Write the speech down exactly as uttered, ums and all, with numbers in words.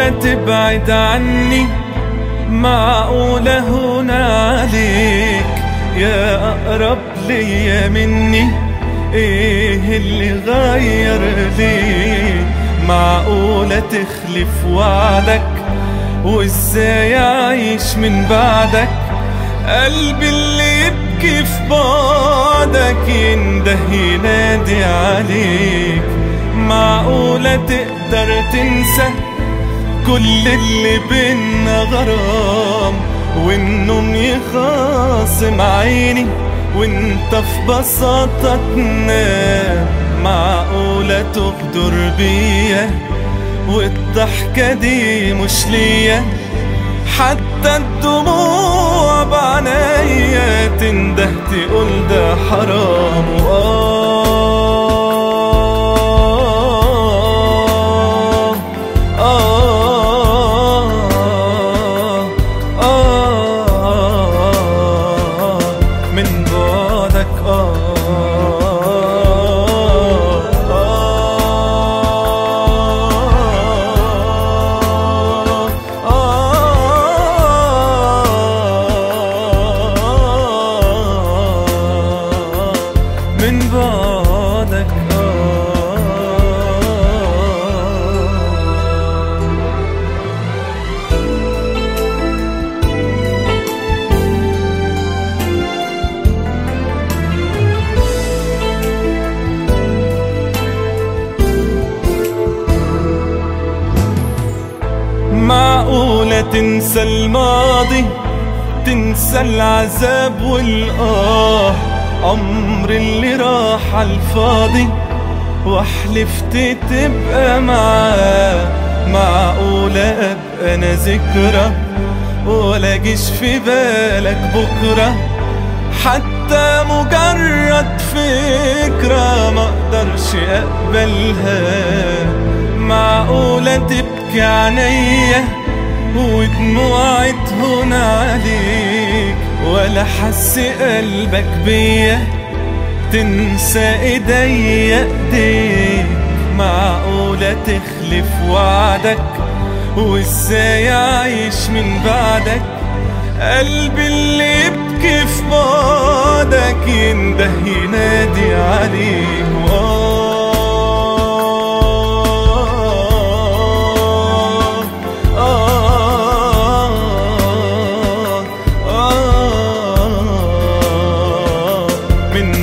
معقولة تبعد عني؟ معقولة هون عليك يا أقرب ليا مني؟ إيه اللي غير ليك؟ معقولة تخلف وعدك؟ وإزاي أعيش من بعدك؟ قلبي اللي يبكي في بعدك ينده ينادي عليك. معقولة تقدر تنسى كل اللي بينا غرام، والنوم يخاصم عيني وانت في بساطة تنام؟ معقولة تغدر بيا والضحكة دي مش ليا؟ حتى الدموع بعنايا تنده تقول ده حرام. آه آه آه من بعدك آه من بعدك معقولة تنسى الماضي، تنسى العذاب والآه، عمر اللي راح عالفاضي وحلفت تبقى معاه؟ معقولة أبقى أنا ذكرى ولا جيش في بالك بكرة؟ حتى مجرد فكرة ما اقدرش اقبلها. معقولة تبكي عينيا ودموعي تهون عليك ولا حس قلبك بيا تنسى ايديا ايديك؟ معقولة تخلف وعدك؟ وازاي اعيش من بعدك؟ قلبي اللي يبكي في بعدك ينده ينادي عليك. من